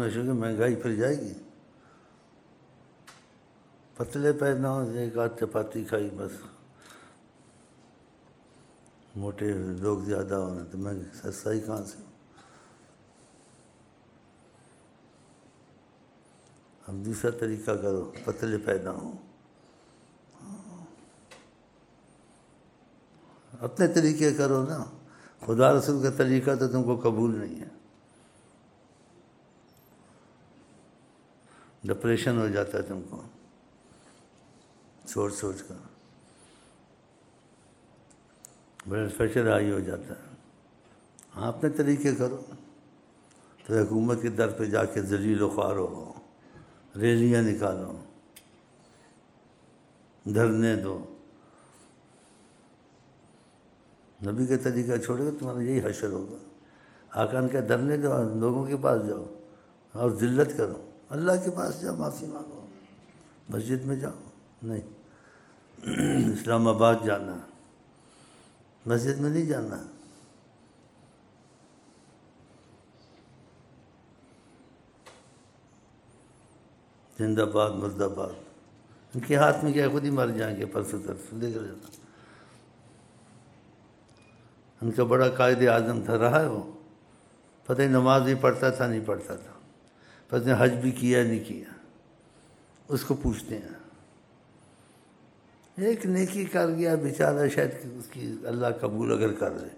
سمجھو کہ مہنگائی پھر جائے گی. پتلے پیدا ہوں ایک آدھ چپاتی کھائی بس. موٹے لوگ زیادہ ہونا تو میں سستا ہی کہاں سے. اب دوسرا طریقہ کرو پتلے پیدا ہوں. اپنے طریقے کرو نا. خدا رسول کا طریقہ تو تم کو قبول نہیں ہے. ڈپریشن ہو جاتا ہے تم کو سوچ سوچ کر. بلڈ پریشر ہائی ہو جاتا ہے. ہاں اپنے طریقے کرو تو حکومت کے در پہ جا کے ذلیل و خوار ہو. ریلیاں نکالو, دھرنے دو. نبی کا طریقہ چھوڑے گا تمہارا یہی حشر ہوگا. آقا نے کہا دھرنے دو, لوگوں کے پاس جاؤ اور ذلت کرو. اللہ کے پاس جاؤ, معافی مانگو. مسجد میں جاؤ نہیں, اسلام آباد جانا, مسجد میں نہیں جانا. زندہ باد مرد آباد. ان کے ہاتھ میں کیا, خود ہی مر جائیں گے پرسوں ترسوں. لے کر جانا. ان کا بڑا قائد اعظم تھا, رہا ہے وہ. پتہ ہی نماز نہیں پڑھتا تھا, نہیں پڑھتا تھا. پتہ نہیں حج بھی کیا نہیں کیا. اس کو پوچھتے ہیں. ایک نیکی کر گیا بیچارہ, شاید اس کی اللہ قبول اگر کر لے.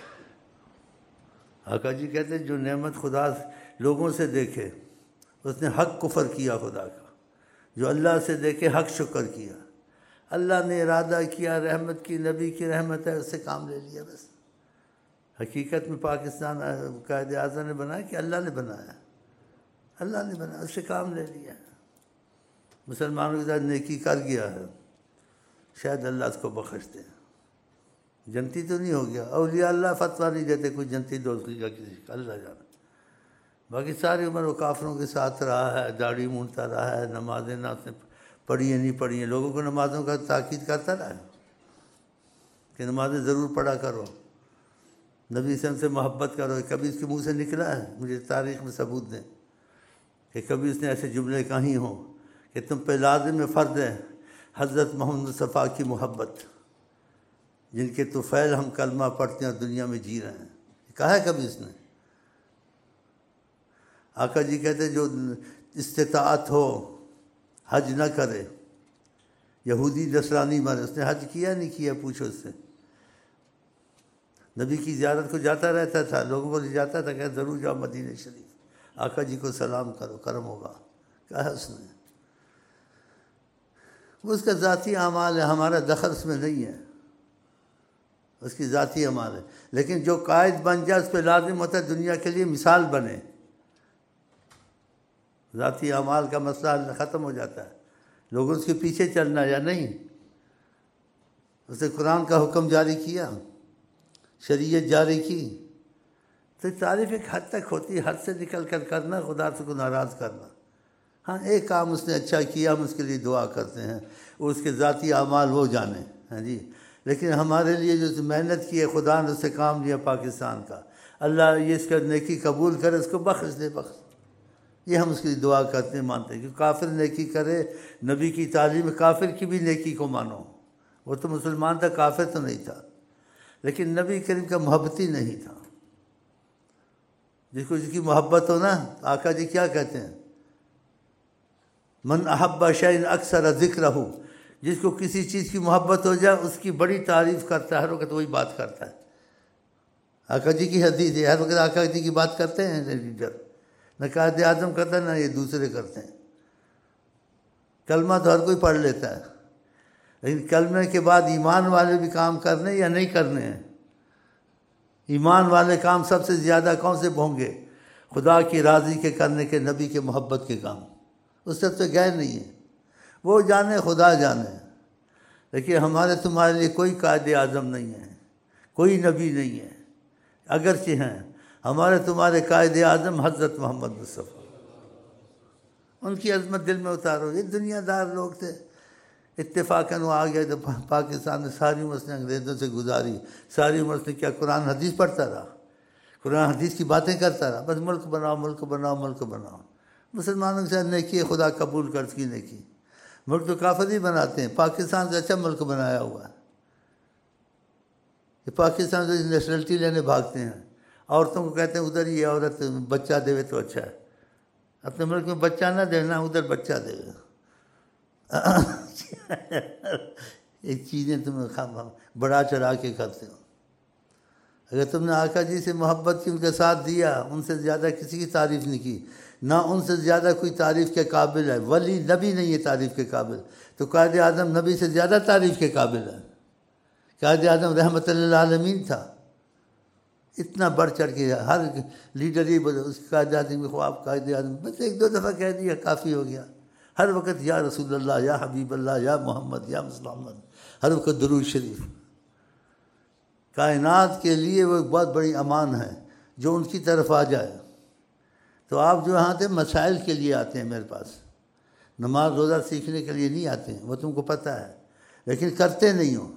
آقا جی کہتے ہیں جو نعمت خدا لوگوں سے دیکھے اس نے حق کفر کیا خدا کا. جو اللہ سے دیکھے حق شکر کیا. اللہ نے ارادہ کیا رحمت کی, نبی کی رحمت ہے, اس سے کام لے لیا بس. حقیقت میں پاکستان قائد اعظم نے بنایا کہ اللہ نے بنایا؟ اللہ نے بنایا, اس سے کام لے لیا. مسلمانوں کے ساتھ نیکی کر گیا ہے, شاید اللہ اس کو بخش دے. جنتی تو نہیں ہو گیا. اولیاء اللہ فتویٰ نہیں دیتے کوئی جنتی دوستی کا کسی کا, اللہ جانا. باقی ساری عمر وہ کافروں کے ساتھ رہا ہے, داڑھی مونڈتا رہا ہے, نمازیں نہ اس نے پڑھی ہیں نہیں پڑھی ہیں. لوگوں کو نمازوں کا تاکید کرتا رہا ہے کہ نمازیں ضرور پڑھا کرو, نبی صلی اللہ علیہ وسلم سے محبت کرو. کبھی اس کے منہ سے نکلا ہے مجھے تاریخ میں ثبوت دیں کہ کبھی اس نے ایسے جملے کہیں ہوں کہ تم پہ لازم فرض ہے حضرت محمد مصطفیٰ کی محبت, جن کے طفیل ہم کلمہ پڑھتے ہیں اور دنیا میں جی رہے ہیں. کہا ہے کبھی اس نے؟ آقا جی کہتے ہیں جو استطاعت ہو حج نہ کرے. یہودی نصرانی مرے, اس نے حج کیا نہیں کیا پوچھو اس سے. نبی کی زیارت کو جاتا رہتا تھا, لوگوں کو لے جاتا تھا کہ ضرور جاؤ مدینہ شریف, آقا جی کو سلام کرو, کرم ہوگا. کہا ہے اس نے. وہ اس کا ذاتی اعمال ہے, ہمارا دخل اس میں نہیں ہے. اس کی ذاتی اعمال ہے. لیکن جو قائد بن جائے اس پہ لازم ہوتا ہے دنیا کے لیے مثال بنے. ذاتی اعمال کا مسئلہ ختم ہو جاتا ہے. لوگوں اس کے پیچھے چلنا یا نہیں. اس نے قرآن کا حکم جاری کیا, شریعت جاری کی, تو تعریف ایک حد تک ہوتی ہے. حد سے نکل کر کرنا خدا سے کو ناراض کرنا. ہاں ایک کام اس نے اچھا کیا, ہم اس کے لیے دعا کرتے ہیں, اور اس کے ذاتی اعمال وہ جانے. ہاں جی. لیکن ہمارے لیے جو محنت کی ہے خدا نے اس سے کام لیا پاکستان کا, اللہ یہ اس کا نیکی قبول کرے, اس کو بخش دے, بخش. یہ ہم اس کی دعا کرتے ہیں, مانتے ہیں کہ کافر نیکی کرے. نبی کی تعلیم کافر کی بھی نیکی کو مانو. وہ تو مسلمان تھا, کافر تو نہیں تھا, لیکن نبی کریم کا محبتی نہیں تھا. جس کی محبت ہو نا, آقا جی کیا کہتے ہیں, من احب شیئا اکثر ذکرہ, جس کو کسی چیز کی محبت ہو جائے اس کی بڑی تعریف کرتا ہے, ہر وقت وہی بات کرتا ہے. آقا جی کی حدیث ہے, ہر وقت آقا جی کی بات کرتے ہیں لیڈر. نہ قائد اعظم کرتا ہے نہ یہ دوسرے کرتے ہیں. کلمہ تو ہر کوئی پڑھ لیتا ہے, لیکن کلمے کے بعد ایمان والے بھی کام کرنے یا نہیں کرنے ہیں. ایمان والے کام سب سے زیادہ کون سے ہوں گے؟ خدا کی راضی کے کرنے کے, نبی کے محبت کے کام. اس سب سے غیر نہیں ہے. وہ جانے خدا جانے. لیکن ہمارے تمہارے لیے کوئی قائد اعظم نہیں ہے, کوئی نبی نہیں ہے. اگرچہ ہیں ہمارے تمہارے قائد اعظم حضرت محمد مصطفیٰ. ان کی عظمت دل میں اتارو. یہ دنیا دار لوگ تھے, اتفاقاً وہ آ گئے تو پاکستان میں ساری عمر اس نے انگریزوں سے گزاری. ساری عمر اس نے کیا قرآن حدیث پڑھتا رہا. قرآن حدیث کی باتیں کرتا رہا، بس ملک بناؤ ملک بناؤ ملک بناؤ۔ مسلمانوں کے ساتھ نیکی خدا قبول کر کی نیکی، ملک تو کافر ہی بناتے ہیں۔ پاکستان سے اچھا ملک بنایا ہوا ہے، یہ پاکستان سے نیشنلٹی لینے بھاگتے ہیں، عورتوں کو کہتے ہیں ادھر یہ عورت بچہ دے تو اچھا ہے، اپنے ملک میں بچہ نہ دینا، ادھر بچہ دے۔ ایک چیزیں تم بڑا چڑھا کے کرتے ہو۔ اگر تم نے آقا جی سے محبت کی، ان کے ساتھ دیا، ان سے زیادہ کسی کی تعریف نہیں کی، نہ ان سے زیادہ کوئی تعریف کے قابل ہے۔ ولی نبی نہیں ہے تعریف کے قابل، تو قائد اعظم نبی سے زیادہ تعریف کے قابل ہے۔ قائد اعظم رحمت للعالمین تھا، اتنا بڑھ چڑھ کے ہر لیڈر ہی اس قائد اعظم کے خواب، قائد اعظم بس ایک دو دفعہ کہہ دیا کافی ہو گیا۔ ہر وقت یا رسول اللہ، یا حبیب اللہ، یا محمد، یا محمد، ہر وقت درود شریف۔ کائنات کے لیے وہ ایک بہت بڑی امان ہے جو ان کی طرف آ جائے۔ تو آپ جو یہاں تھے مسائل کے لیے آتے ہیں میرے پاس، نماز روزہ سیکھنے کے لیے نہیں آتے ہیں، وہ تم کو پتہ ہے، لیکن کرتے نہیں ہو۔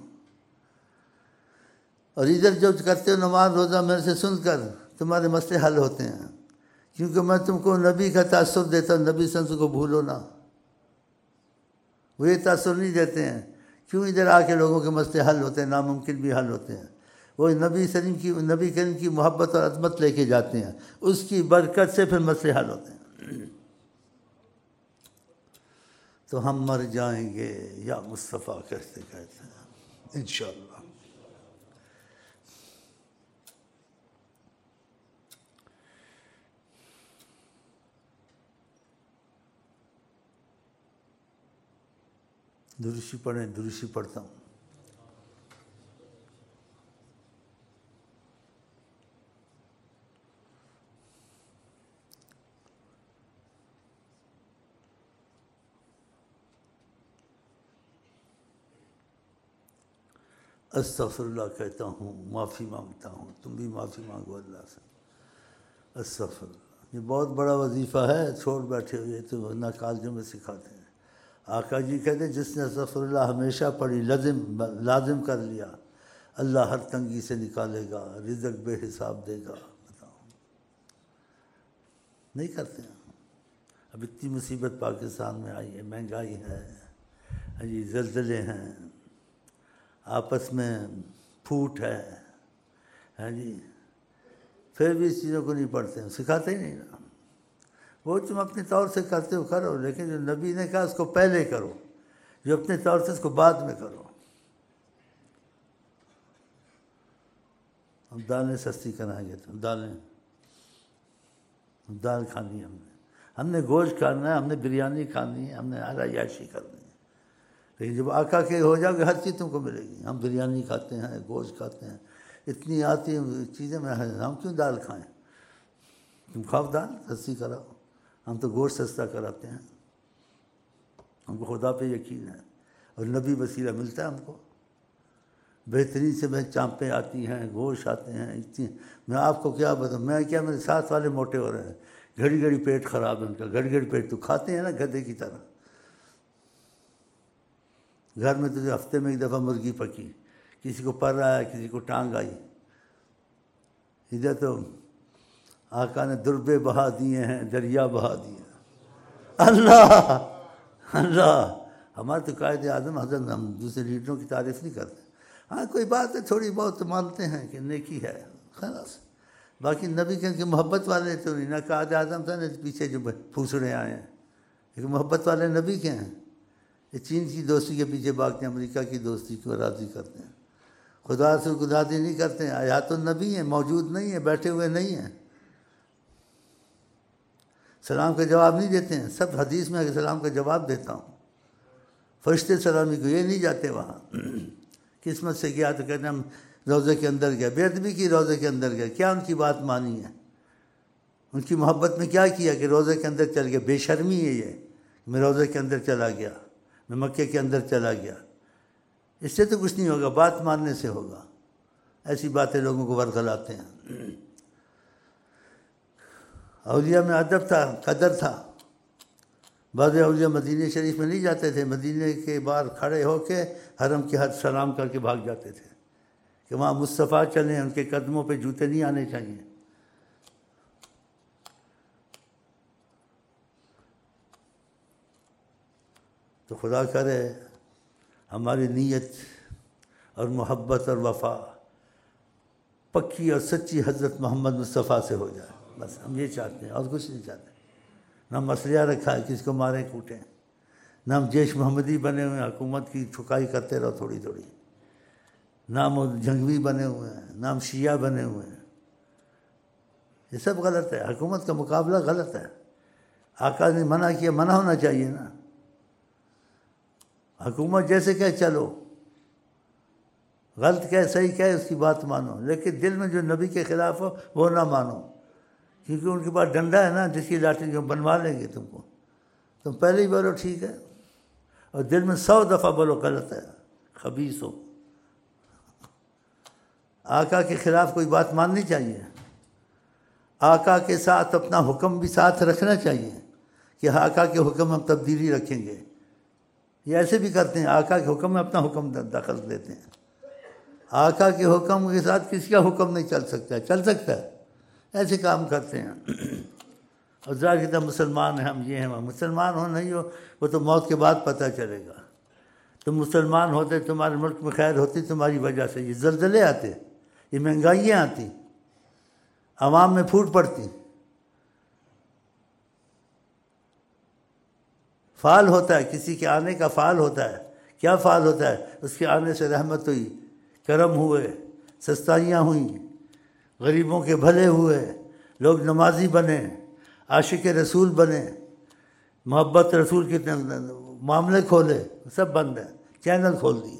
اور ادھر جو کرتے ہو نماز روزہ میرے سے سن کر تمہارے مسئلے حل ہوتے ہیں، کیونکہ میں تم کو نبی کا تاثر دیتا ہوں، نبی سنس کو بھولو نہ۔ وہ یہ تاثر نہیں دیتے ہیں، کیوں ادھر آ کے لوگوں کے مسئلے حل ہوتے ہیں، ناممکن بھی حل ہوتے ہیں۔ وہ نبی کریم کی محبت اور عظمت لے کے جاتے ہیں، اس کی برکت سے پھر مسئلے حل ہوتے ہیں۔ تو ہم مر جائیں گے یا مصطفیٰ کہتے کہتے ہیں انشاءاللہ۔ درشی پڑھیں، درشی پڑھتا ہوں۔ استغفر اللہ کہتا ہوں، معافی مانگتا ہوں، تم بھی معافی مانگو اللہ سے۔ استغفر اللہ، یہ بہت بڑا وظیفہ ہے، چھوڑ بیٹھے ہوئے تو نہ کالجوں میں سکھاتے ہیں۔ آقا جی کہتے ہیں جس نے استغفر اللہ ہمیشہ پڑھی، لازم کر لیا، اللہ ہر تنگی سے نکالے گا، رزق بے حساب دے گا۔ بتاؤ نہیں کرتے ہیں۔ اب اتنی مصیبت پاکستان میں آئی ہے، مہنگائی ہے جی، زلزلے ہیں، آپس میں پھوٹ ہے جی، پھر بھی اس چیزوں کو نہیں پڑھتے ہیں، سکھاتے ہی نہیں نا۔ وہ تم اپنے طور سے کرتے ہو کرو، لیکن جو نبی نے کہا اس کو پہلے کرو، جو اپنے طور سے اس کو بعد میں کرو۔ ہم دالیں سستی کرائیں گے، تو دال کھانی ہے ہم نے گوشت کھانا ہے، ہم نے بریانی کھانی ہے، ہم نے عیاشی کرنی ہے۔ لیکن جب آقا کے ہو جاؤ گے ہر چیز تم کو ملے گی۔ ہم بریانی کھاتے ہیں، گوشت کھاتے ہیں، اتنی آتی ہیں چیزیں، میں ہم کیوں دال کھائیں؟ تم کھاؤ دال، سستی کراؤ، ہم تو گوشت سستا کراتے ہیں۔ ہم کو خدا پہ یقین ہے، اور نبی وسیلہ ملتا ہے ہم کو۔ بہترین سے چانپیں آتی ہیں، گوشت آتے ہیں، اتنی۔ میں آپ کو کیا بتاؤں، میں کیا، میرے ساتھ والے موٹے ہو رہے ہیں، گھڑی گھڑی پیٹ خراب ہے ان کا، گھڑی گھڑی پیٹ، تو کھاتے ہیں نا گدھے کی طرح۔ گھر میں تو ہفتے میں ایک دفعہ مرغی پکی، کسی کو پر آیا، کسی کو ٹانگ آئی۔ ادھر تو آقا نے دربے بہا دیے ہیں، دریا بہا دیے ہیں۔ اللہ ہمارے تو قائد اعظم حضرت، ہم دوسرے لیڈروں کی تعریف نہیں کرتے۔ ہاں کوئی بات ہے تھوڑی بہت مانتے ہیں کہ نیکی ہے، خلاص۔ باقی نبی کے محبت والے تو نہیں، نہ قائد اعظم تھا نہ پیچھے جو پھوسڑے آئے ہیں، لیکن محبت والے نبی کے ہیں۔ یہ چین کی دوستی کے پیچھے بھاگتے ہیں، امریکہ کی دوستی کو راضی کرتے ہیں، خدا سے راضی نہیں کرتے ہیں۔ آیات النبی ہیں، موجود نہیں ہیں، بیٹھے ہوئے نہیں ہیں، سلام کا جواب نہیں دیتے ہیں۔ سب حدیث میں سلام کا جواب دیتا ہوں، فرشتے سلامی کو، یہ نہیں جاتے وہاں۔ قسمت سے گیا تو کہتے ہیں ہم روضے کے اندر گیا، بے ادبی کی، روضے کے اندر گیا، کیا ان کی بات مانی ہے؟ ان کی محبت میں کیا کیا کہ روضے کے اندر چل گیا؟ بے شرمی ہے یہ، میں روضے کے اندر چلا گیا، میں مکے کے اندر چلا گیا۔ اس سے تو کچھ نہیں ہوگا، بات ماننے سے ہوگا۔ ایسی باتیں لوگوں کو ورغلاتے ہیں۔ اولیاء میں ادب تھا، قدر تھا۔ بعض اولیاء مدینہ شریف میں نہیں جاتے تھے، مدینہ کے باہر کھڑے ہو کے حرم کے حد سلام کر کے بھاگ جاتے تھے کہ وہاں مصطفیٰ چلیں، ان کے قدموں پہ جوتے نہیں آنے چاہیے۔ تو خدا کرے ہماری نیت اور محبت اور وفا پکی اور سچی حضرت محمد مصطفیٰ سے ہو جائے، بس ہم یہ چاہتے ہیں اور کچھ نہیں چاہتے۔ نہ ہم مسئلہ رکھا ہے کس کو ماریں کوٹیں، نہ ہم جیش محمدی بنے ہوئے ہیں حکومت کی ٹھکائی کرتے رہو تھوڑی تھوڑی، نہ ہم جنگوی بنے ہوئے ہیں، نہ ہم شیعہ بنے ہوئے ہیں۔ یہ سب غلط ہے، حکومت کا مقابلہ غلط ہے۔ آقا نے منع کیا، منع ہونا چاہیے نا۔ حکومت جیسے کہ چلو، غلط کہے صحیح کہے اس کی بات مانو، لیکن دل میں جو نبی کے خلاف ہو وہ نہ مانو، کیونکہ ان کے پاس ڈنڈا ہے نا جس کی لاٹھی جو بنوا لیں گے تم کو۔ تم پہلے ہی بولو ٹھیک ہے، اور دل میں 100 دفعہ بولو غلط ہے، خبیث ہو۔ آقا کے خلاف کوئی بات ماننی چاہیے، آقا کے ساتھ اپنا حکم بھی ساتھ رکھنا چاہیے کہ آقا کے حکم ہم تبدیلی رکھیں گے۔ یہ ایسے بھی کرتے ہیں، آقا کے حکم میں اپنا حکم دخل دیتے ہیں۔ آقا کے حکم کے ساتھ کسی کا حکم نہیں چل سکتا ہے، ایسے کام کرتے ہیں۔ اور ظاہر کہ مسلمان ہیں ہم، یہ ہیں ہم، مسلمان ہو نہیں ہو وہ تو موت کے بعد پتہ چلے گا۔ تم مسلمان ہوتے تمہارے ملک میں خیر ہوتی تمہاری وجہ سے، یہ زلزلے آتے، یہ مہنگائیاں آتی، عوام میں پھوٹ پڑتی، فعال ہوتا ہے، کسی کے آنے کا فعال ہوتا ہے۔ کیا فعال ہوتا ہے؟ اس کے آنے سے رحمت ہوئی، کرم ہوئے، سستائیاں ہوئیں، غریبوں کے بھلے ہوئے، لوگ نمازی بنے، عاشق رسول بنے، محبت رسول کے معاملے کھولے، سب بند ہیں، چینل کھول دیے۔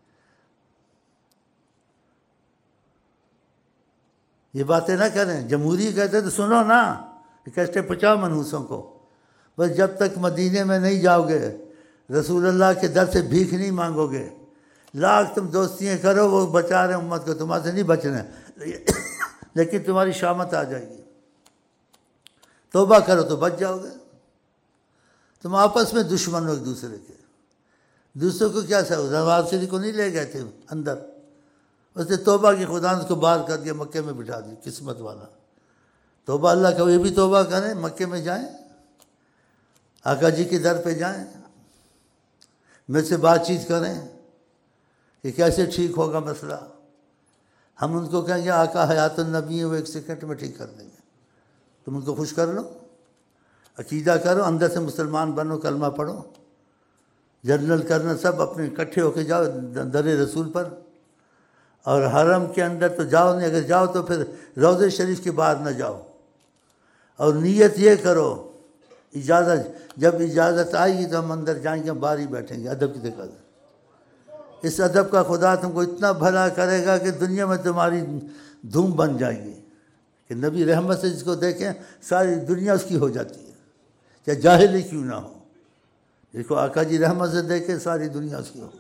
یہ باتیں نہ کریں، جمہوری کہتے تو سنو نا، کیسے پہنچاؤ منحوسوں کو۔ بس جب تک مدینے میں نہیں جاؤ گے، رسول اللہ کے در سے بھیک نہیں مانگو گے، لاکھ تم دوستیاں کرو، وہ بچا رہے امت کو، تمہارے سے نہیں بچنا ہے، لیکن تمہاری شامت آ جائے گی۔ توبہ کرو تو بچ جاؤ گے۔ تم آپس میں دشمن ہو ایک دوسرے کے، دوسروں کو کیا سہو، نواز شریف کو نہیں لے گئے تھے اندر، اس نے توبہ کی، خدا نے اس کو باہر کر دیا، مکے میں بٹھا دی، قسمت والا۔ توبہ اللہ کا، یہ بھی توبہ کریں، مکے میں جائیں، آقا جی کے در پہ جائیں، میرے سے بات چیت کریں کہ کیسے ٹھیک ہوگا مسئلہ۔ ہم ان کو کہیں گے آقا حیات النبی ہے، وہ 1 سیکنڈ میں ٹھیک کر دیں گے۔ تم ان کو خوش کر لو، عقیدہ کرو، اندر سے مسلمان بنو، کلمہ پڑھو، جنرل کرنل سب اپنے اکٹھے ہو کے جاؤ در رسول پر۔ اور حرم کے اندر تو جاؤ نہیں، اگر جاؤ تو پھر روضہ شریف کے باہر نہ جاؤ، اور نیت یہ کرو، اجازت جب اجازت آئے گی تو ہم اندر جائیں گے، ہم باہر ہی بیٹھیں گے، ادب کی دیکھا۔ اس ادب کا خدا تم کو اتنا بھلا کرے گا کہ دنیا میں تمہاری دھوم بن جائے گی، کہ نبی رحمت سے جس کو دیکھیں ساری دنیا اس کی ہو جاتی ہے، چاہے جاہل ہی کیوں نہ ہو۔ جس کو آقا جی رحمت سے دیکھیں ساری دنیا اس کی ہو۔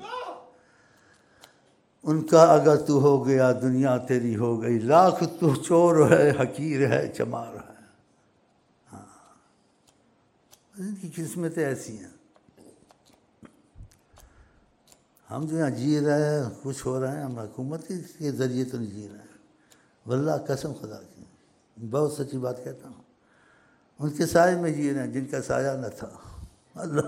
ان کا اگر تو ہو گیا دنیا تیری ہو گئی، لاکھ تو چور ہے، حقیر ہے، چمار ہے۔ ہاں، ان کی قسمتیں ایسی ہیں۔ ہم جو یہاں جی رہے ہیں، کچھ ہو رہے ہیں، ہم حکومت کے ذریعے تو نہیں جی رہے ہیں، واللہ قسم خدا کی، بہت سچی بات کہتا ہوں، ان کے سائے میں جی رہے ہیں جن کا سایہ نہ تھا۔ اللہ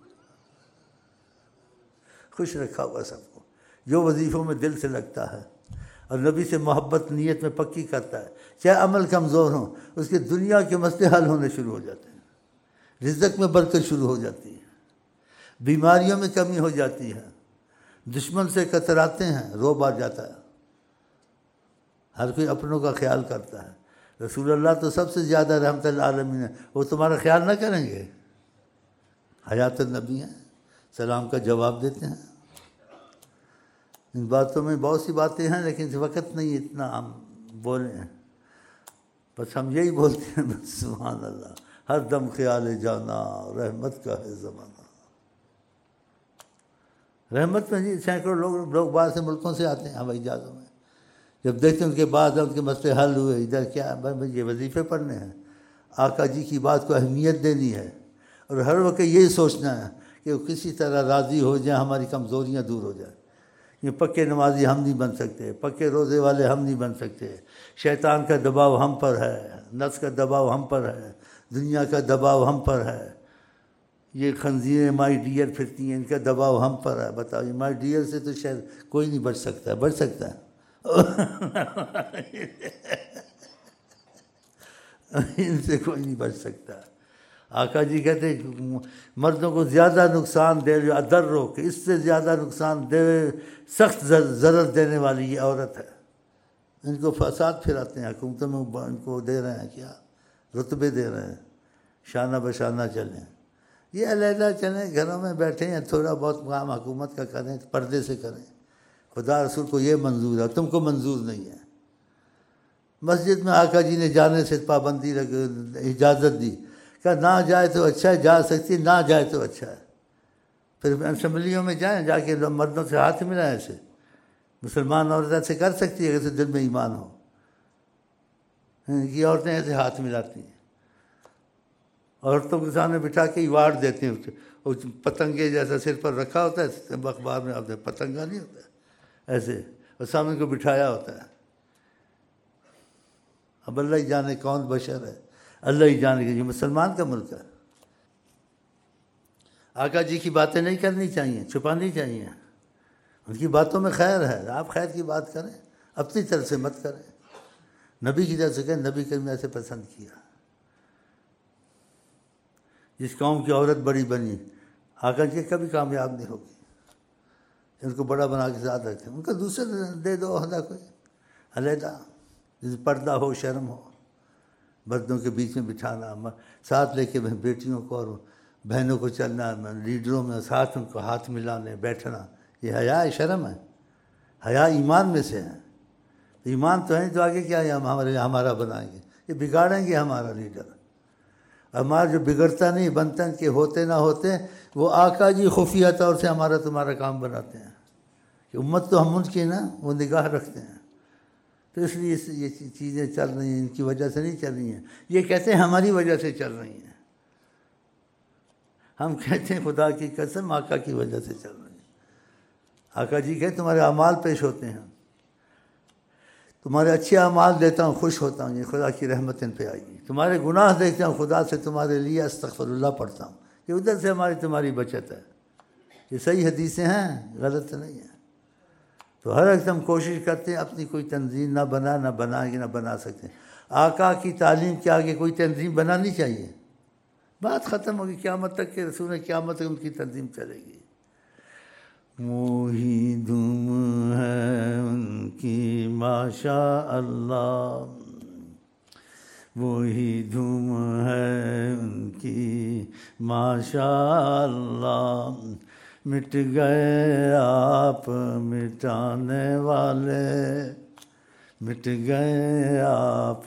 خوش رکھا ہوا سب کو، جو وظیفوں میں دل سے لگتا ہے اور نبی سے محبت نیت میں پکی کرتا ہے، چاہے عمل کمزور ہوں، اس کے دنیا کے مسئلے حل ہونے شروع ہو جاتے ہیں، رزق میں برکت شروع ہو جاتی ہے، بیماریوں میں کمی ہو جاتی ہے، دشمن سے کتراتے ہیں، روب آ جاتا ہے، ہر کوئی اپنوں کا خیال کرتا ہے۔ رسول اللہ تو سب سے زیادہ رحمت للعالمین ہے، وہ تمہارا خیال نہ کریں گے؟ حیات النبی ہیں، سلام کا جواب دیتے ہیں۔ ان باتوں میں بہت سی باتیں ہیں، لیکن اس وقت نہیں اتنا ہم بولیں، بس ہم یہی بولتے ہیں، بس سبحان اللہ، ہر دم خیال جانا رحمت کا ہے زمانہ۔ رحمت میں جی سینکڑوں لوگ باہر سے ملکوں سے آتے ہیں ہوائی جہازوں میں، جب دیکھتے ہیں ان کے بعد ان کے مسئلے حل ہوئے، ادھر کیا بھائی یہ وظیفے پڑھنے ہیں، آقا جی کی بات کو اہمیت دینی ہے، اور ہر وقت یہی سوچنا ہے کہ وہ کسی طرح راضی ہو جائیں، ہماری کمزوریاں دور ہو جائیں۔ یہ پکے نمازی ہم نہیں بن سکتے، پکے روزے والے ہم نہیں بن سکتے، شیطان کا دباؤ ہم پر ہے، نفس کا دباؤ ہم پر ہے، دنیا کا دباؤ ہم پر ہے، یہ خنزیریں مائی ڈیئر پھرتی ہیں، ان کا دباؤ ہم پر ہے. بتاؤ یہ مائی ڈیئر سے تو شاید کوئی نہیں بچ سکتا ہے. بچ سکتا ہے؟ ان سے کوئی نہیں بچ سکتا. آقا جی کہتے ہیں مردوں کو زیادہ نقصان دے جو ادر رو، کہ اس سے زیادہ نقصان دے سخت ضرر دینے والی یہ عورت ہے. ان کو فساد پھراتے ہیں حکومتوں میں، ان کو دے رہے ہیں کیا رتبے دے رہے ہیں، شانہ بشانہ چلیں. یہ علیحدہ چلیں، گھروں میں بیٹھے ہیں، تھوڑا بہت کام حکومت کا کریں، پردے سے کریں. خدا رسول کو یہ منظور ہے، تم کو منظور نہیں ہے. مسجد میں آقا جی نے جانے سے پابندی اجازت دی، کہ نہ جائے تو اچھا ہے، جا سکتی نہ جائے تو اچھا ہے. پھر اسمبلیوں میں جائیں، جا کے مردوں سے ہاتھ ملائیں. ایسے مسلمان عورت ایسے کر سکتی ہے اگر دل میں ایمان ہو. یہ عورتیں ایسے ہاتھ ملاتی ہیں، عورتوں کے سامنے بٹھا کے ایوارڈ دیتے ہیں. پتنگے جیسا سر پر رکھا ہوتا ہے، اخبار میں آپ پتنگا نہیں ہوتا ہے ایسے، اور سامنے کو بٹھایا ہوتا ہے. اب اللہ ہی جانے کون بشر ہے، اللہ ہی جانے کہ یہ مسلمان کا ملک ہے. آقا جی کی باتیں نہیں کرنی چاہیے، چھپانی چاہیے. ان کی باتوں میں خیر ہے، آپ خیر کی بات کریں، اپنی طرف سے مت کریں. نبی کی طرف سے کہیں نبی کریم نے ایسے پسند کیا. جس قوم کی عورت بڑی بنی، آقا جی کبھی کامیاب نہیں ہوگی. ان کو بڑا بنا کے ساتھ رکھتے ہیں، ان کا دوسرے دے دو عہدہ کوئی علیحدہ، جس پردہ ہو، شرم ہو. مردوں کے بیچ میں بٹھانا، ساتھ لے کے بیٹیوں کو اور بہنوں کو چلنا، لیڈروں میں ساتھ ان کو ہاتھ ملانے بیٹھنا، یہ حیا ہے، شرم ہے. حیا ایمان میں سے ہے. ایمان تو ہے تو آگے کیا ہے ہمارا بنائیں گے، یہ بگاڑیں گے ہمارا لیڈر. ہمارا جو بگڑتا نہیں بنتا، ان کے ہوتے نہ ہوتے، وہ آقا جی خفیہ طور سے ہمارا تمہارا کام بناتے ہیں. کہ امت تو ہم ان کی نا وہ نگاہ رکھتے ہیں. تو اس لیے یہ چیزیں چل رہی ہیں، ان کی وجہ سے نہیں چل رہی ہیں. یہ کہتے ہیں ہماری وجہ سے چل رہی ہیں. ہم کہتے ہیں خدا کی قسم آقا کی وجہ سے چل رہی ہیں. آقا جی کہتے تمہارے اعمال پیش ہوتے ہیں، تمہارے اچھے اعمال دیتا ہوں، خوش ہوتا ہوں، یہ خدا کی رحمت ان پہ آئی ہے. تمہارے گناہ دیکھتا ہوں، خدا سے تمہارے لیے استغفر اللہ پڑھتا ہوں. یہ ادھر سے ہماری تمہاری بچت ہے. یہ صحیح حدیثیں ہیں، غلط نہیں ہیں. تو ہر ایک ہم کوشش کرتے ہیں اپنی کوئی تنظیم نہ بنائیں گے، نہ بنا سکتے. آقا کی تعلیم کے آگے کوئی تنظیم بنانی چاہیے. بات ختم ہوگی، قیامت تک کے رسول قیامت تک ان کی تنظیم چلے گی. وہی دھوم ہے ان کی ماشاء اللہ، وہی دھوم ہے ان کی ماشاء اللہ. مٹ گئے آپ مٹانے والے، مٹ گئے آپ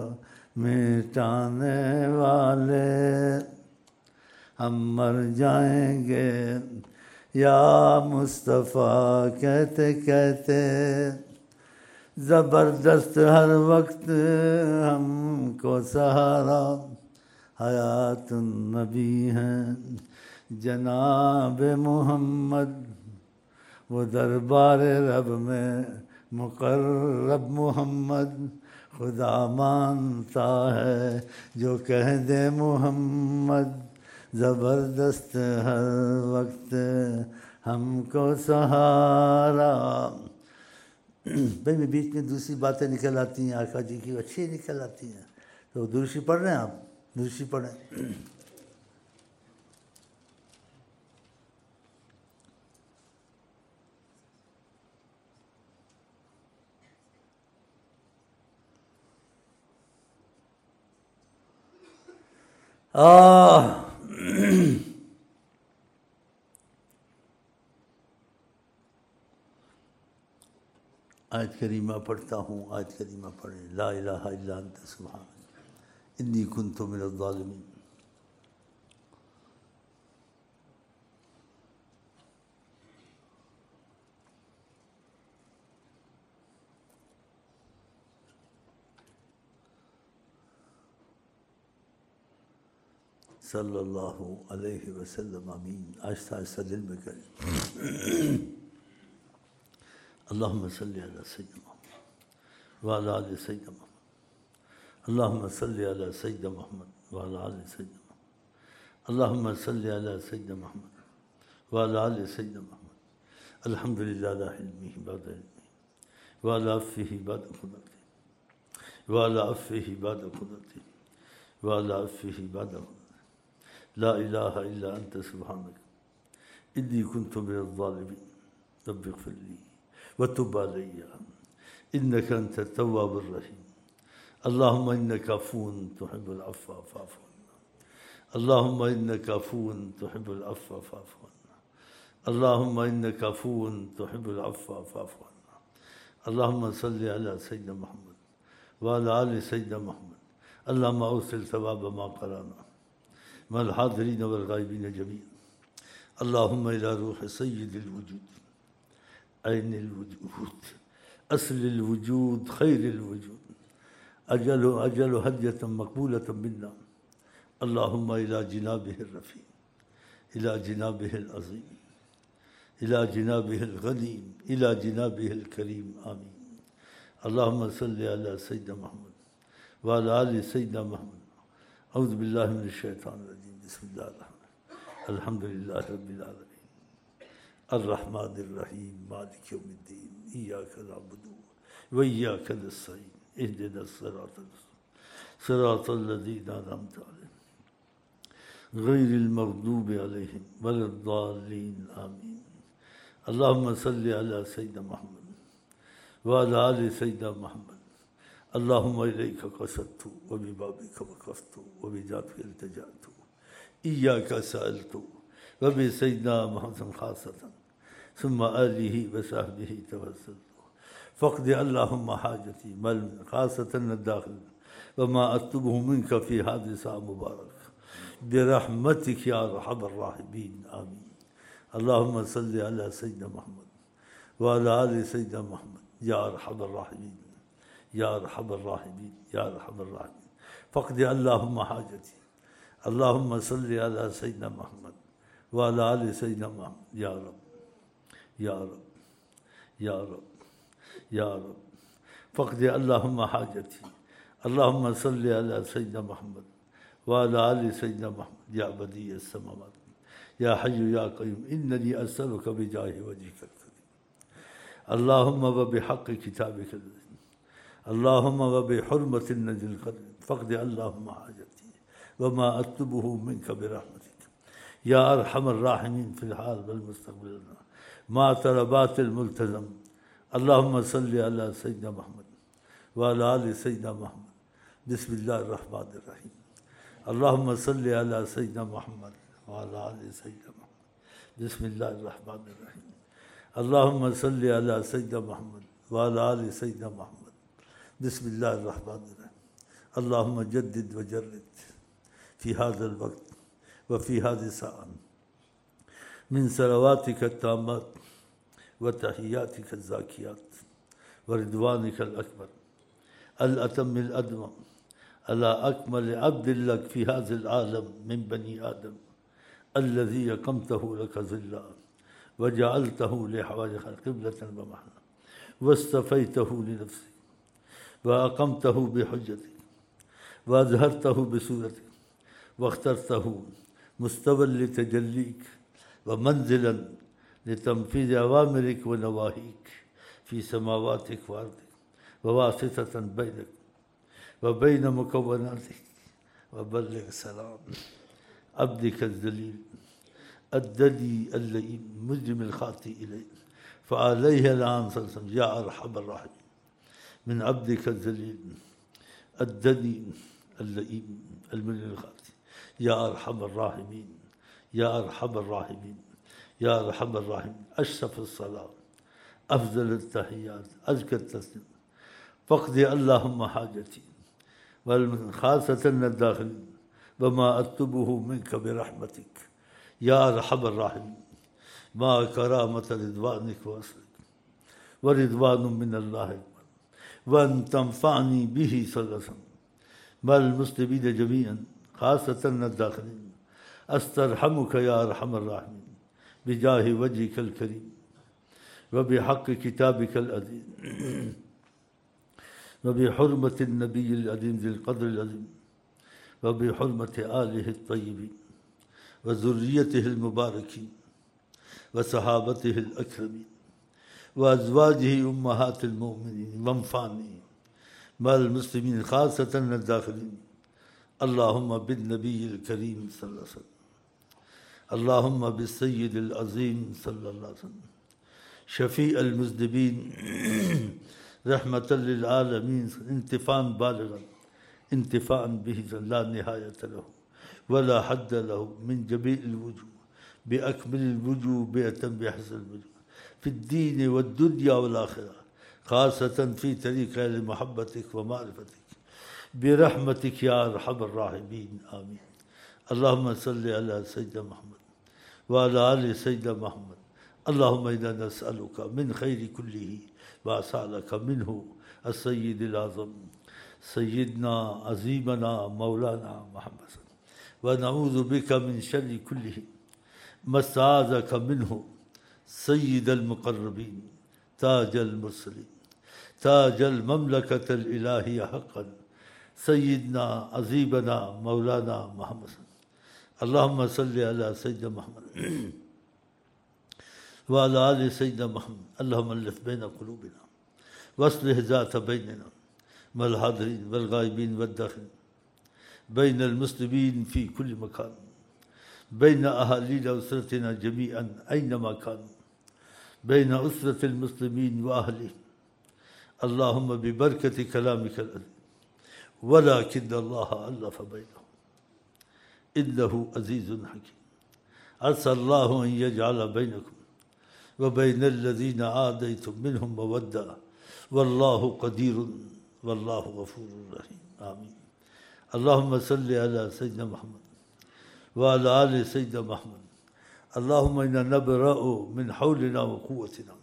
مٹانے والے. ہم مر جائیں گے یا مصطفیٰ کہتے کہتے، زبردست ہر وقت ہم کو سہارا. حیات النبی ہیں جناب محمد، وہ دربار رب میں مقرب محمد. خدا مانتا ہے جو کہہ دے محمد، زبردست ہر وقت ہم کو سہارا. بھائی بیچ میں دوسری باتیں نکل آتی ہیں آقا جی کی، اچھی نکل آتی ہیں. تو درشی پڑھ رہے ہیں آپ؟ درشی پڑھیں. آیت کریمہ پڑھتا ہوں، آیت کریمہ پڑھیں. لا الہ الا انت سبحانک انی کنت من الظالمین. صلی اللہ علیہ وسلم. آمین. آہستہ آہستہ دل میں کریں. اللہم صلی علی سیدنا محمد وعلی آل سیدنا محمد. اللہم صلی علی سیدنا محمد وعلی آل سیدنا محمد. اللهم صل على سيدنا محمد وعلى آل سيدنا محمد. الحمد لله على حلمه بعد علمه وعلى عفوه بعد قدرته وعلى عفوه بعد قدرته وعلى عفوه بعد قدرته. لا إله إلا أنت سبحانك إني كنت من الظالمين. رب اغفر لي وتب علي إنك أنت التواب الرحيم. اللهم إنك عفو تحب العفو فاعف عنا. اللهم إنك عفو تحب العفو فاعف عنا. اللهم إنك عفو تحب العفو فاعف عنا. اللهم صل على سيدنا محمد وعلى آل سيدنا محمد. اللهم أوصل ثواب ما قرانا مع الحاضرين والغائبين جميعا. اللهم إلى روح سيد الوجود عين الوجود أصل الوجود خير الوجود أجل هدية مقبولة منا. اللهم إلى جنابه الرفيع إلى جنابه العظيم إلى جنابه الغنيم إلى جنابه الكريم آمين. اللهم صل على سيدنا محمد وعلى آل سيدنا محمد. أعوذ بالله من الشيطان الرجيم. بسم الله الرحمن الرحيم. الحمد لله رب العالمين الرحمن الرحيم مالك يوم الدين إياك نعبد وإياك نستعين اهدنا الصراط صراط الذين أنعمت عليهم غير المغضوب عليهم ولا الضالين آمين. اللهم صل على سيدنا محمد وعلى آل سيدنا محمد. اللهم إليك قصدت وببابك وقفت وبجاتك التجأت إياك سألت وبسيدنا محمد خاصة ثم آله وصحبه توسلت. فاقض اللهم حاجتي خاصة الداخل وما أطلبه منك في هذه الساعة مبارك برحمتك يا أرحم الراحمين آمين. اللهم صل على سيدنا محمد وعلى آل سيدنا محمد يا أرحم الراحمين يا أرحم الراحمين يا أرحم الراحمين. فاقض اللهم حاجتي. اللهم صل على سيدنا محمد وعلى آل سيدنا محمد يا رب يا رب يا رب يا رب. فاقض اللهم حاجتي. اللهم صل على سيدنا محمد وعلى آل سيدنا محمد يا بديع السماوات يا حي يا قيوم إنني أسألك بجاه وجهك الكريم. اللهم وبحق كتابك العظيم. اللهم وبحرمة النبي الكريم. فاقض اللهم حاجتي وما أطلبه منك برحمتك يا أرحم الراحمين في الحال والمستقبل مع طلبات الملتزم. اللهم صل على سيدنا محمد وعلى آل سيدنا محمد. بسم الله الرحمن الرحيم. اللهم صل على سيدنا محمد وعلى آل سيدنا محمد. بسم الله الرحمن الرحيم. اللهم صل على سيدنا محمد وعلى آل سيدنا محمد. بسم الله الرحمن الرحيم. اللهم جدد وجرد في هذا الوقت وفي هذه الساعة من صلواتك التامات وتحياتك الزاكيات ورضوانك الأكبر الأتم الأدوم على أكمل عبد لك في هذا العالم من بني آدم الذي أقمته لك ظلا وجعلته لحوائج قبلة ومحنا واصطفيته لنفسك وأقمته بحجتك وأظهرته بسورتك واخترته مستوى لتجليك ومنزلا لتنفيذ أوامرك ونواهيك في سماواتك وأرضك وواسطة بينك وبين مكوناتك. وبلغ سلام عبدك الذليل الدني اللئيم مجرم الخاطئ إليه فعليه الآن صلى الله عليه وسلم يا أرحم الراحمين من عبدك الذليل الدني اللئيم المجرم الخاطئ يا أرحم الراحمين يا أرحم الراحمين يا أرحم الراحمين. أشرف الصلاة أفضل التحيات أزكى التسليم. فاقض اللهم حاجتي وخاصة الداخلين وما أطلبه منك برحمتك يا أرحم الراحمين مع كرامة رضوانك وأصلك ورضوان من الله وأن تنفعني به صلى الله عليه وسلم مع المسلمين جميعا خاصة الداخلين. أسترحمك يا أرحم الراحمين بجاه وجهك الكريم وبحق كتابك العظيم وبحرمة النبي العظيم ذي القدر العظيم وبحرمة آله الطيبين وذريته المباركين وصحابته الأكرمين وأزواجه أمهات المؤمنين وانفعني مع المسلمين خاصة الداخلين. اللهم بالنبي الكريم صلى الله عليه وسلم، اللهم بالسيد العظيم صلى الله عليه وسلم شفيع المذنبين رحمة للعالمين انتفاعا بالغا انتفاعا به لا نهاية له ولا حد له من جميع الوجوه بأكمل الوجوه بأتم بحسن الوجوه في الدين والدنيا والآخرة، خاصة في طريق لمحبتك ومعرفتك برحمتك يا أرحم الراحمين. آمين. اللهم صل على سيدنا محمد وعلى آل سيدنا محمد. اللهم إنا نسألك من خير كله وأسألك منه السيد الأعظم سيدنا عظيمنا مولانا محمد، ونعوذ بك من شر كله ما استعاذك منه سيد المقربين تاج المرسلين تاج المملكة الإلهية حقا سيدنا عظيمنا مولانا محمد. اللهم صل على سيدنا محمد وعلى آل سيدنا محمد. اللهم ألف بين قلوبنا واصلح ذات بيننا مع الحاضرين والغائبين والداخلين، بين المسلمين في كل مكان، بين أهالينا أسرتنا جميعا أينما كانوا، بين أسرة المسلمين وأهلهم. اللهم ببركة كلامك العظيم ولكن الله ألف بينهم إنه عزيز حكيم. عسى الله أن يجعل بينكم وبين الذين عاديتم منهم مودة والله قدير والله غفور رحيم. آمين. اللهم صل على سيدنا محمد وعلى آل سيدنا محمد. اللهم إنا نبرأ من حولنا وقوتنا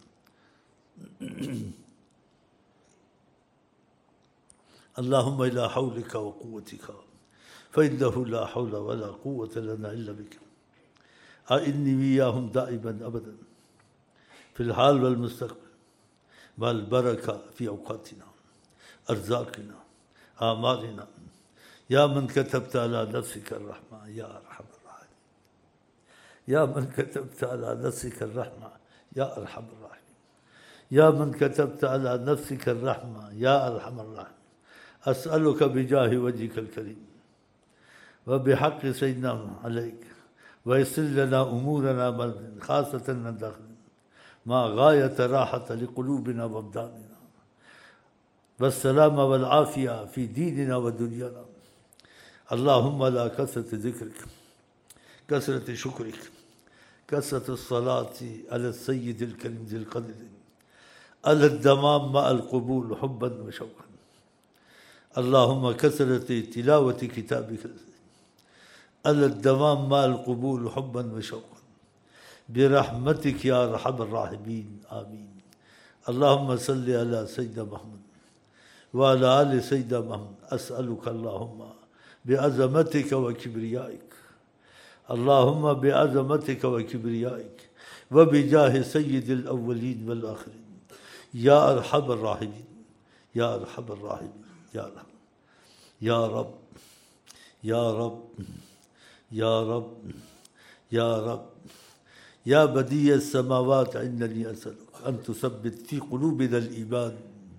اللهم إلى حولك وقوتك فإنه لا حول ولا قوة لنا إلا بك. أعني وإياهم دائما أبدا في الحال والمستقبل مع البركة في أوقاتنا أرزاقنا أعمالنا يا من كتبت على نفسك الرحمة يا أرحم الراحمين، يا من كتبت على نفسك الرحمة يا أرحم الراحمين، يا من كتبت على نفسك الرحمة يا أرحم الراحمين. أسألك بجاه وجهك الكريم وبحق سيدنا عليك ويسر لنا أمورنا خاصة من داخلنا مع غاية راحة لقلوبنا وأبداننا والسلامة والعافية في ديننا ودنيانا. اللهم لا كثرة ذكرك كثرة شكرك كثرة الصلاة على السيد الكريم ذي القدر على الدمام مع القبول حبا وشوقا. اللهم كثرة تلاوة كتابك على الدوام مع القبول حبا وشوقا برحمتك يا أرحم الراحمين. آمين. اللهم صل على سيدنا محمد وعلى آل سيدنا محمد. أسألك اللهم بعظمتك وكبريائك، اللهم بعظمتك وكبريائك وبجاه سيد الأولين والآخرين يا أرحم الراحمين يا أرحم الراحمين يا رب يا رب يا رب يا رب يا رب يا بديع السماوات. إنني أسألك أن تثبت في قلوبنا الإيمان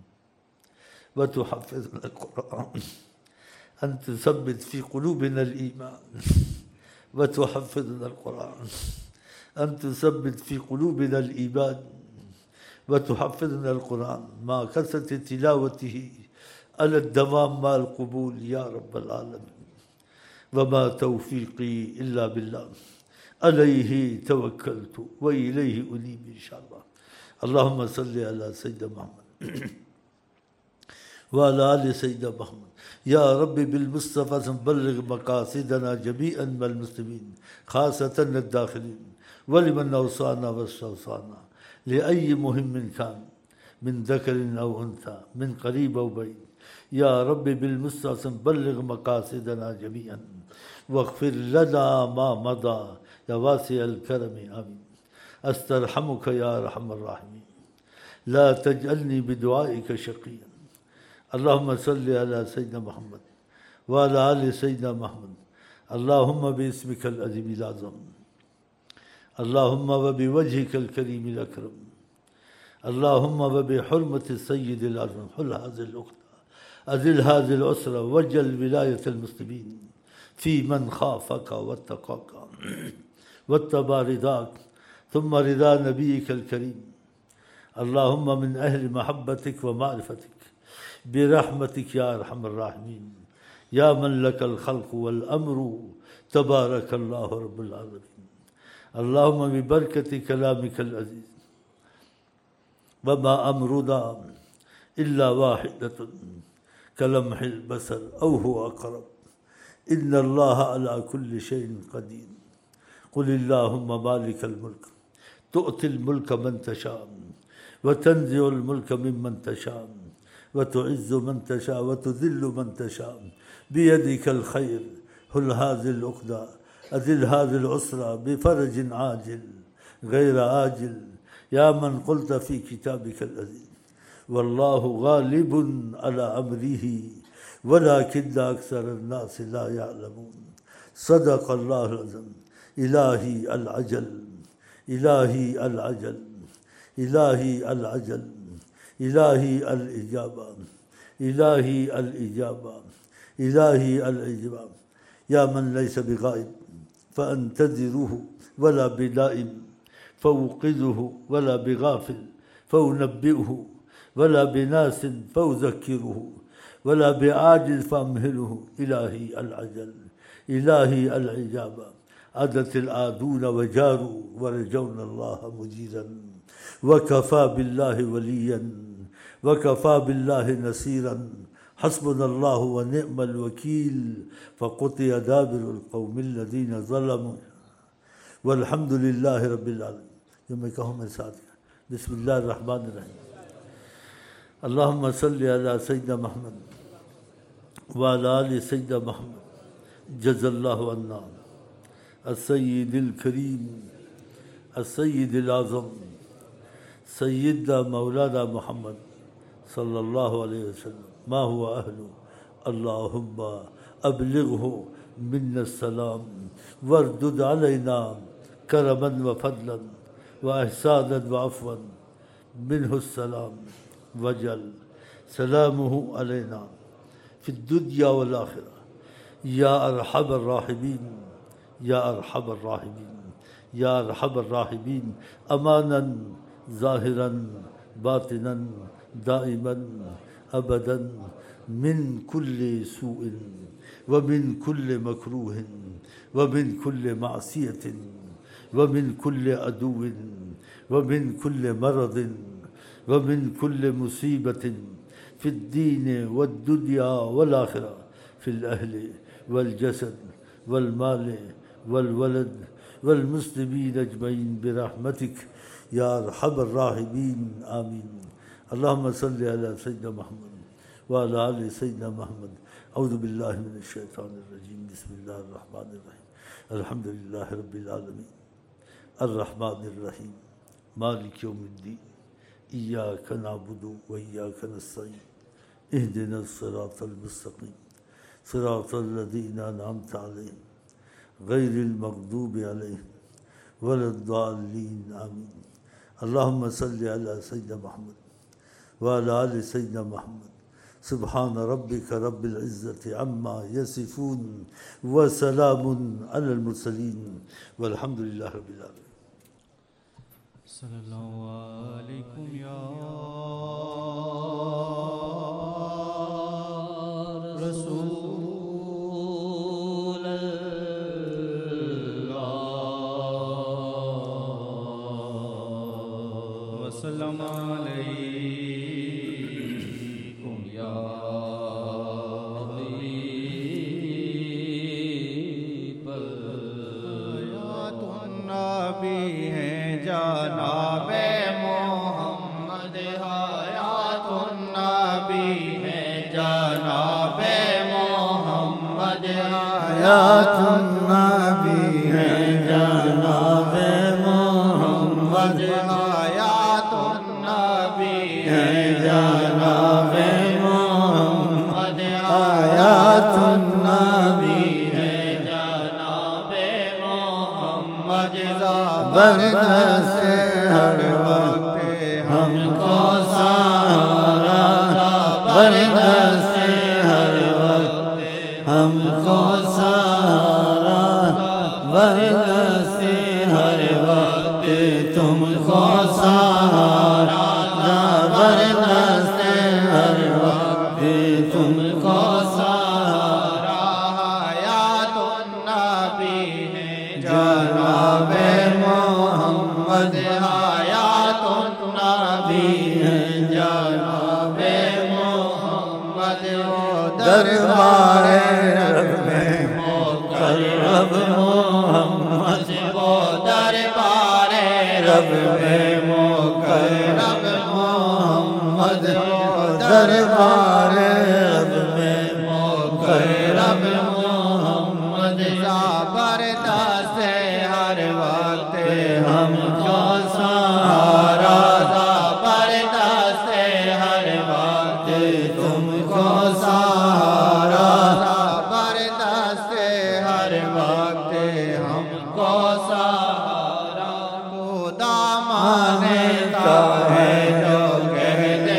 وتحفظنا القرآن، أن تثبت في قلوبنا الإيمان وتحفظنا القرآن، أن تثبت في قلوبنا الإيمان وتحفظنا القرآن مع كثرة تلاوته على الدوام مع القبول يا رب العالمين. وما توفيقي إلا بالله عليه توكلت وإليه أنيب إن شاء الله. اللهم صل على سيدنا محمد وعلى آل سيدنا محمد. يا رب بالمصطفى بلغ مقاصدنا جميعا مع المسلمين خاصة الداخلين ولمن أوصانا واستوصانا لأي مهم كان من ذكر أو أنثى من قريب أو بعيد. يا رب بالمصطفى بلغ مقاصدنا جميعا واغفر لنا ما مضى يا واسع الكرم. آمين. أسترحمك يا أرحم الراحمين، لا تجعلني بدعائك شقيا. اللهم صل على سيدنا محمد وعلى آل سيدنا محمد. اللهم باسمك العظيم الأعظم، اللهم وبوجهك الكريم الأكرم، اللهم وبحرمة السيد الأعظم حل هذه العقدة، أذل هذه الأسرة، وجل ولاية المسلمين في من خافك واتقاك واتبع رضاك ثم رضا نبيك الكريم. اللهم من أهل محبتك ومعرفتك برحمتك يا أرحم الراحمين، يا من لك الخلق والأمر، تبارك الله رب العالمين. اللهم ببركة كلامك العزيز، وما أمرنا إلا واحدة كلمح البصر أو هو أقرب، إن الله على كل شيء قدير. قل اللهم مالك الملك تؤتي الملك من تشاء وتنزع الملك ممن تشاء وتعز من تشاء وتذل من تشاء، بيدك الخير، حل هذه العقدة، أذل هذه العسرة بفرج عاجل غير آجل، يا من قلت في كتابك العزيز والله غالب على أمره ولكن أكثر الناس لا يعلمون. صدق الله العظيم. إلهي العجل، إلهي العجل، إلهي العجل، إلهي الإجابة، إلهي الإجابة، إلهي الإجابة. يا من ليس بغائب فأنتظره، ولا بنائم فأوقظه، ولا بغافل فأنبئه، ولا بناس فأذكره، ولا بعاجز فأمهله. إلهي العجل، إلهي الإجابة. عادت العادون وجاروا ورجونا الله مجيرا، وكفى بالله وليا، وكفى بالله نصيرا، حسبنا الله ونعم الوكيل. فقطع دابر القوم الذين ظلموا والحمد لله رب العالمين. جو میں کہوں میرے ساتھ، بسم اللہ الرحمن الرحیم. اللہم صلی علی سیدنا محمد وعلی آل سیدنا محمد. جزا اللہ عنا السید الکریم السید العظم سیدنا مولانا محمد صلی اللہ علیہ وسلم ما هو أهله. اللهم أبلغه منا السلام واردد علينا كرما وفضلا وإحسانا وعفوا منه السلام، وجل سلامه علينا في الدنيا والآخرة يا أرحم الراحمين، يا أرحم الراحمين، يا أرحم الراحمين. أمانا ظاهرا باطنا دائما أبدا من كل سوء ومن كل مكروه ومن كل معصية ومن كل عدو ومن كل مرض ومن كل مصيبة في الدين والدنيا والآخرة، في الأهل والجسد والمال والولد والمسلمين أجمعين برحمتك يا أرحم الراحمين. آمين. اللهم صل على سيدنا محمد وعلى آل سيدنا محمد. أعوذ بالله من الشيطان الرجيم. بسم الله الرحمن الرحيم. الحمد لله رب العالمين الرحمن الرحيم مالك يوم الدين. إياك نعبد وإياك نستعين. اهدنا الصراط المستقيم صراط الذين أنعمت عليهم غير المغضوب عليهم ولا الضالين. آمين. اللهم صل على سيدنا محمد وعلى آل سيدنا محمد. سبحان ربك رب العزة عما يصفون وسلام على المرسلين والحمد لله رب العالمين. صلی اللہ علیکم یا رسول اللہ وسلم علیکم یا حبیب اللہ. نبی ہیں جناب محمد، حیات النبی ہیں جناب محمد، حیات النبی ہیں جناب محمد، حیات النبی ہیں جناب محمد، حیات النبی ہیں جناب زبردست ہر وقت ہم کو سہارا زبردست ہر وقت ہم کو سہارا زبردست ہر وقت تم کو سہارا زبردست ہر وقت تم کو سہارا حیات النبی ہے جناب محمد حیات النبی ہے جناب محمد وہ دربار رب میں مقرب محمد وہ دربار رب میں مقرب محمد وہ دربار رب میں مقرب محمد زبردست ہر وقت ہم کو سہارا زبردست ہر وقت تم کو سہارا زبردست ہر وقت ہم کو سہارا خدا مانتا ہے جو کہتے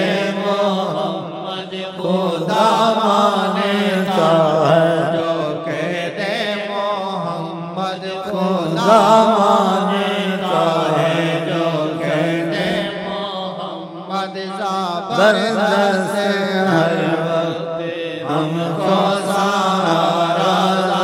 محمد خدا مانتا ہے جو کہتے محمد خدا مانتا ہے جو کہتے محمد زبردست ہر وقت ہم کو سہارا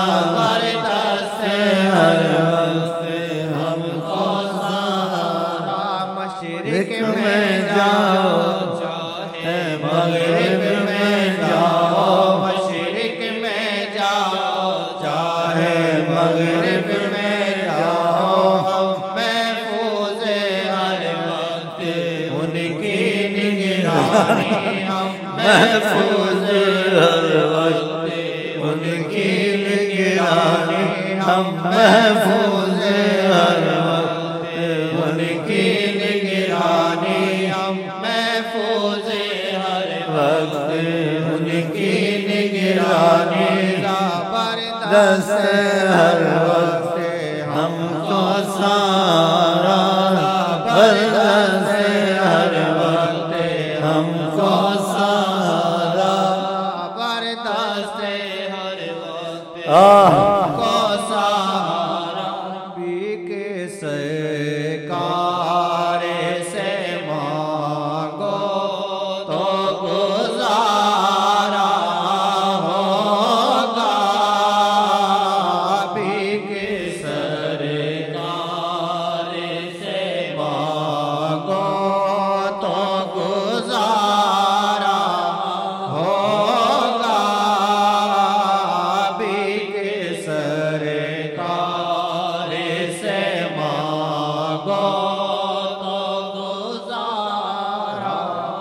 زبردست ہر وقت ہم کو سہارا مشرق میں جاؤ چاہے مغرب میں جاؤ مشرق میں جاؤ چاہے مغرب میں جاؤ ہم محفوظ ہر وقت ان کی نگرانی ہم محفوظ ہر وقت ان کی نگرانی ہم محفوظ ہر وقت ان کی نگرانی ہم محفوظ ہر وقت ان کی نگرانی زبردست ہر وقت ہم کو سہارا زبردست ہر وقت ہم کو سہارا زبردست ہر وقت کو سہارا نبی کے سرکار سے مانگو تو گزارا ہوگا نبی کے سرکار سے مانگو تو گزارا ہوگا نبی کے سرکار سے مانگو تو گزارا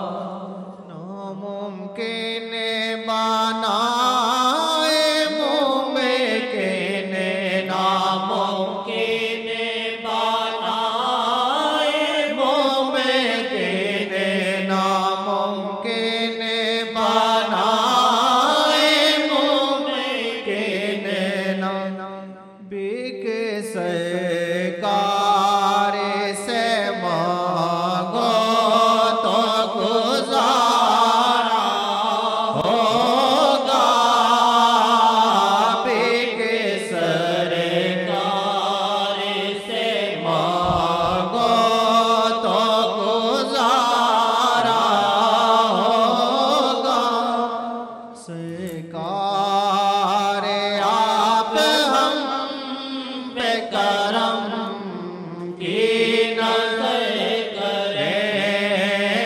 ناممکن بنائے ممکن ناممکن بنائے ممکن ناممکن بنائے ممکن نبی کے سرکار سے مانگو تو گزارا ہوگا نبی کے سرکار سے مانگو تو گزارا ہوگا سرکار آپ ہم پہ کرم کی نظر کریں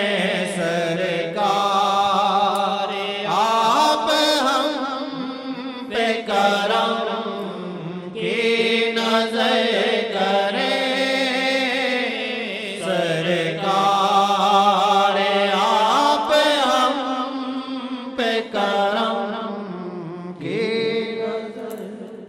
سرکار آپ ہم پہ کرم کی نظر کریں سرکار آپ ہم پہ کرم کی نظر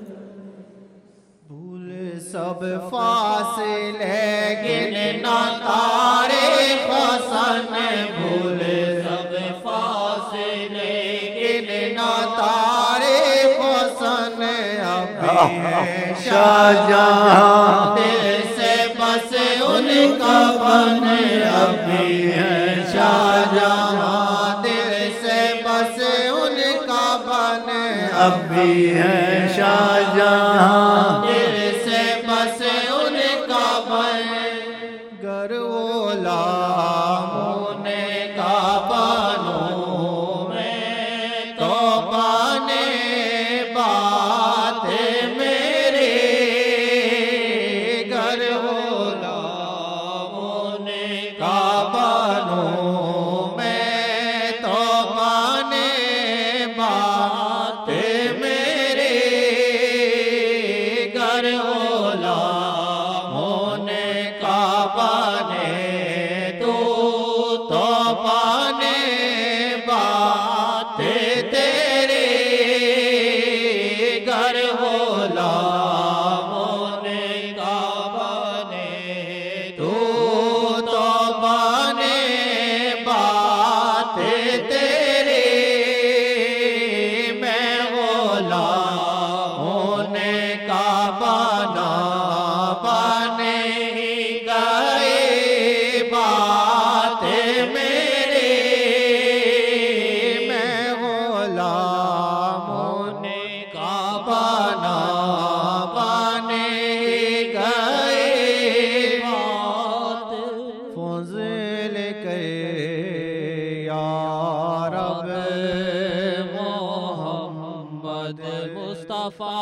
بھول سب فاصلے گننا تاریخ حسن بھول سب فاصلے گننا تاریخ حسن ابھی ہے شاہ جہاں اب بھی ہیں شاہ جہاں دل سے بس ان کا بن گر غلاموں نے کعبہ بنوں میں تو پانے بات میرے گر غلاموں نے کعبہ بنوں میں تو پانے بات میرے گر غلاموں نے کعبہ نے تو پانے بات تیرے گر غلاموں نے کعبہ نے تو پانے بات تیرے میں غلاموں نے کعبہ نہ پانے ہی گئے بات میرے میں غلاموں نے کعبہ نہ پانے ہی گئے بات فضل کے یا رب محمد مصطفیٰ